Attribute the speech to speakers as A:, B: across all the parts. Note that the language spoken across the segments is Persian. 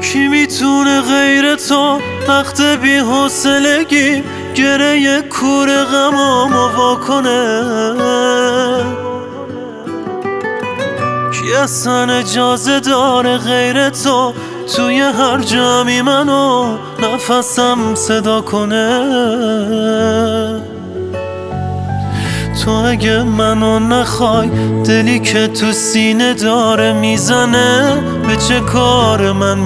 A: کی میتونه غیر تو وقت بی حوصلگی گره کور غمامو واکنه؟ کی اصلا اجازه داره غیر تو توی هر جمعی منو نفسم صدا کنه؟ تو اگه منو نخوای دلی که تو سینه داره میزنه به چه کار من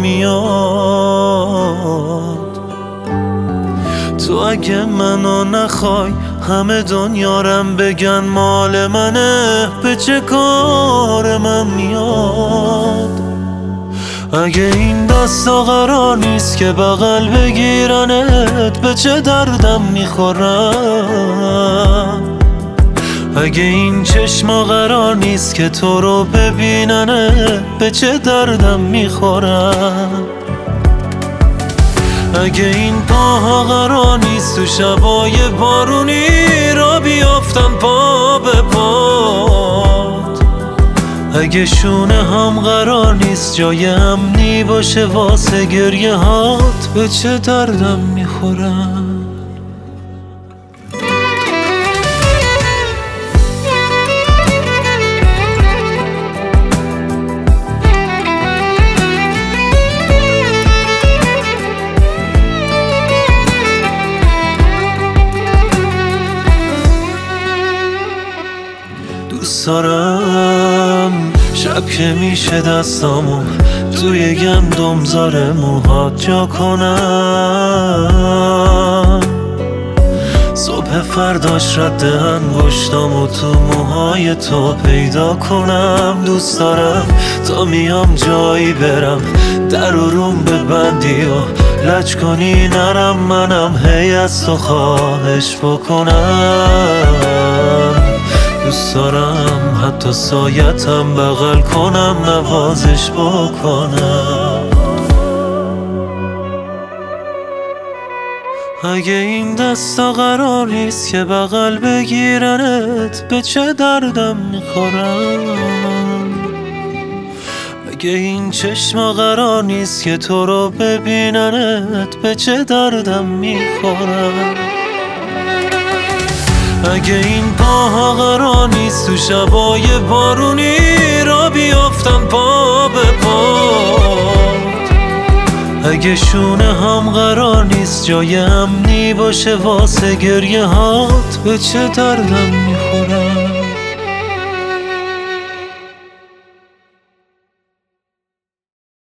A: میاد؟ تو اگه منو نخوای همه دنیارم بگن مال منه به چه کار من میاد؟ اگه این دستا قرار نیست که بغل بگیرنت به چه دردم میخورم؟ اگه این چشما قرار نیست که تو رو ببیننه به چه دردم میخورم؟ اگه این پاها قرار نیست تو شبای بارونی را بیافتن پا به پات، اگه شونه هم قرار نیست جای امنی باشه واسه گریه هات به چه دردم میخورم؟ دوست دارم شب که میشه دستامو توی گندم زار موهات جا کنم، صبح فرداش رد انگشتامو تو موهای تو پیدا کنم. دوست دارم تا میام جایی برم در و روم ببندی و لج کنی نرم، منم هی از تو خواهش بکنم. دوست دارم حتی سایتم بغل کنم نوازش بکنم. اگه این دستا قرار نیست که بغل بگیرنت به چه دردم میخورم؟ اگه این چشما قرار نیست که تو رو ببیننت به چه دردم میخورم؟ اگه این پاها قرار نیست تو شبای بارونی را بیافتن پا به پات، اگه شونه هم قرار نیست جای امنی باشه واسه گریه هات به چه دردم میخورم؟